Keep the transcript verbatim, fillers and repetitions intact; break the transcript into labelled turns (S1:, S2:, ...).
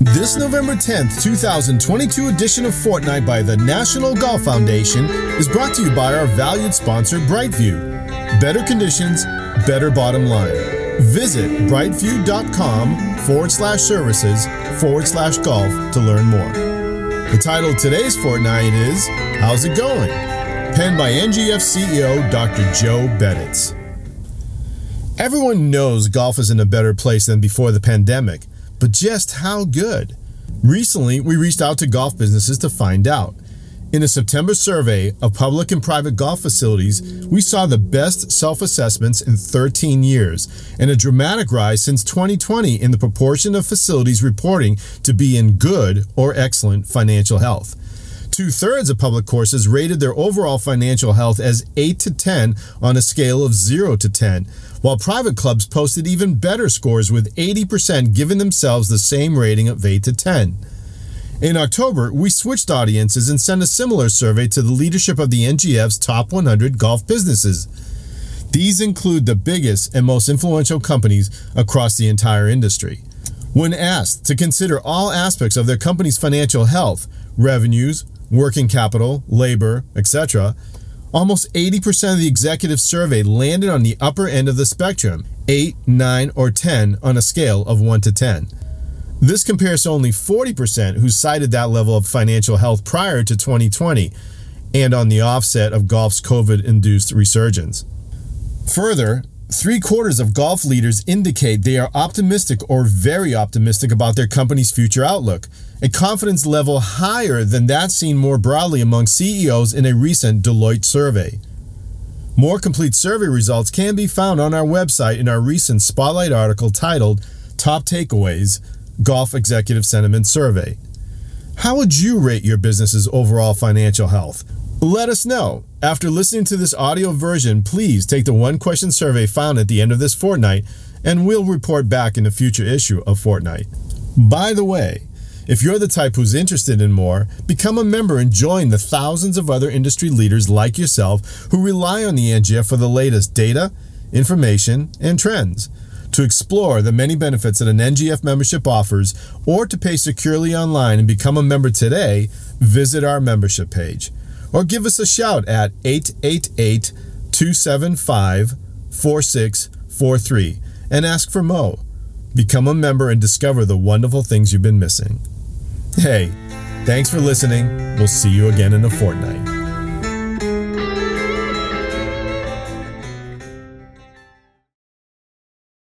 S1: This November tenth, twenty twenty-two edition of Fortnight by the National Golf Foundation is brought to you by our valued sponsor, Brightview. Better conditions, better bottom line. Visit brightview.com forward slash services forward slash golf to learn more. The title of today's Fortnight is How's It Going? Penned by N G F C E O Doctor Joe Beditz. Everyone knows golf is in a better place than before the pandemic, but just how good? Recently, we reached out to golf businesses to find out. In a September survey of public and private golf facilities, we saw the best self-assessments in thirteen years and a dramatic rise since twenty twenty in the proportion of facilities reporting to be in good or excellent financial health. Two-thirds of public courses rated their overall financial health as eight to ten on a scale of zero to ten, while private clubs posted even better scores with eighty percent giving themselves the same rating of eight to ten. In October, we switched audiences and sent a similar survey to the leadership of the N G F's top one hundred golf businesses. These include the biggest and most influential companies across the entire industry. When asked to consider all aspects of their company's financial health, revenues, working capital, labor, et cetera, almost eighty percent of the executives surveyed landed on the upper end of the spectrum, eight, nine, or ten on a scale of one to ten. This compares to only forty percent who cited that level of financial health prior to twenty twenty and on the offset of golf's COVID-induced resurgence. Further, three quarters of golf leaders indicate they are optimistic or very optimistic about their company's future outlook, a confidence level higher than that seen more broadly among C E Os in a recent Deloitte survey. More complete survey results can be found on our website in our recent Spotlight article titled Top Takeaways, Golf Executive Sentiment Survey. How would you rate your business's overall financial health? Let us know. After listening to this audio version, please take the one-question survey found at the end of this fortnight, and we'll report back in a future issue of Fortnight. By the way, if you're the type who's interested in more, become a member and join the thousands of other industry leaders like yourself who rely on the N G F for the latest data, information, and trends. To explore the many benefits that an N G F membership offers, or to pay securely online and become a member today, visit our membership page. Or give us a shout at eight eight eight, two seven five, four six four three and ask for Mo. Become a member and discover the wonderful things you've been missing. Hey, thanks for listening. We'll see you again in a fortnight.